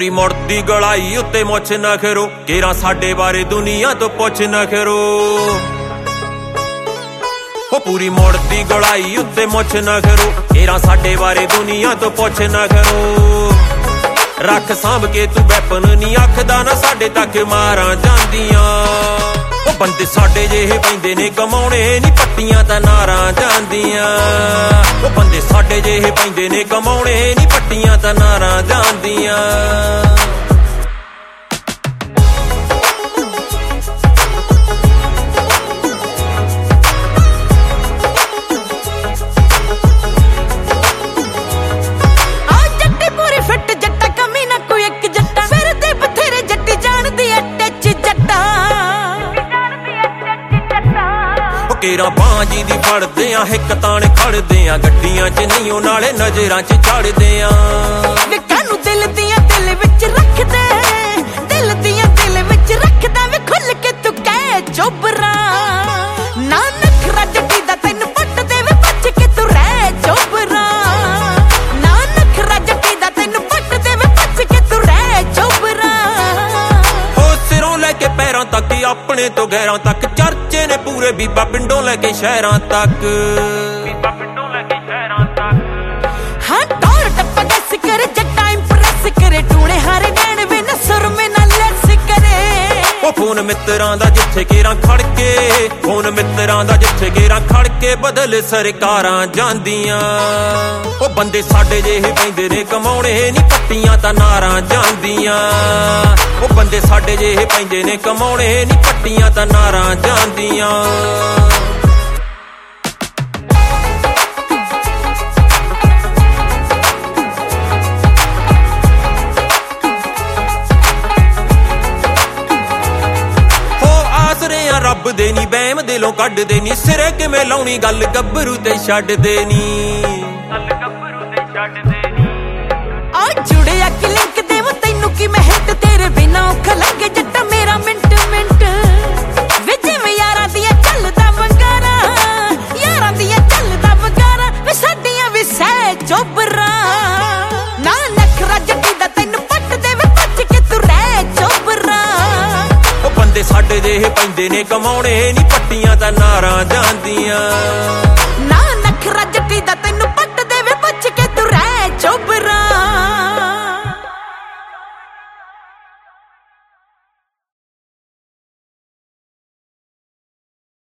पूरी मुड़दी गलाई उत्ते मुछ न खरो केरा साडे बारे दुनिया तो पुछ न खरो पूरी मुड़दी गलाई उत्ते मुछ न खरो केरा साडे बारे दुनिया तो पुछ न खरो रख सांभ के तू वैपन नी आखदा ना साडे तक मारां जांदियां बंदे साडे जेहे पैंदे ने कमाउणे नी पट्टियां तां नारां जांदियां बंदे साडे जेहे पैंदे ने कमाउणे नी पट्टियां तां नारां जांदियां केरा बांजी दी फड़दे आ हिक ताने खड़दे आ गड्डियां च नहीं नाले नजरां च चढ़दे आ वे कानू दिल दियां दिल विच रखदे दिल दियां दिल विच रखदा वे खुल के तू कह चोबरा ना नखरा जट्टी दा तैनू पट दे वे बच के तू रह चोबरा ना नखरा जट्टी दा तैनू पट दे वे बच के तू रह चोबरा हो सिरों लेके पैरां तक अपने तो गैरां तक चर्चे ने पूरे बीबा पिंडों लेके शहरां तक हाँ टौर टप्पा गैस करे जट्टा इंप्रेस करे टूणे हारे नैन वे न सुर में न लेस करे फोन मित्रां दा जिथे केरां खड़ के फोन मित्रां दा जिथे केरां खड़ के बदल सरकारां जांदियां बंदे साडे जेहे पैंदे ने कमाउणे नी पट्टियां तां नारां जांदियां बंदे साडे जेहे पैंदे ने कमाउणे नी पट्टियां तां नारां जांदियां रब दे नी बैम दिलों कढ दे नी सिरे किवें लाउणी गल गब्बरू ते छड्ड दे नी आ जुड़िया कि लिंक देव तैनू कि मैं हिट तेरे बिना औखा लगे जट्टा मेरा मिंट मिंट वे जिवें यारां दियां चलदा वंगारा यारां दियां चलदा वंगारा वे साडियां भी सह चोबरा ना नखरा जट्टी दा तैनू पट दे वे बच के तू रह चोबरा बंदे साडे जेहे पैंदे ने कमाउणे नी पट्टियां तां नारां जांदियां ना नखरा जट्टी दा तैनू